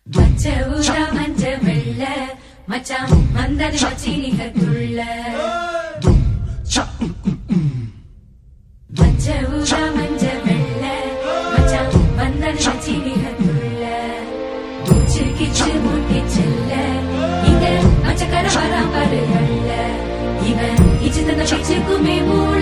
பச்சை ஊதா மஞ்ச வெள்ள மச்சான் மந்தன சீனிகள் துள்ள பச்சை ஊதா மஞ்ச வெள்ள மச்சான் மந்தன சீனிகள் துள்ள தூச்சு கிச்சு மூட்டி செல்ல இங்க மச்சக்கர வராம்பருகள்ல இவன் இச்சு தந்த பிச்சுக்குமே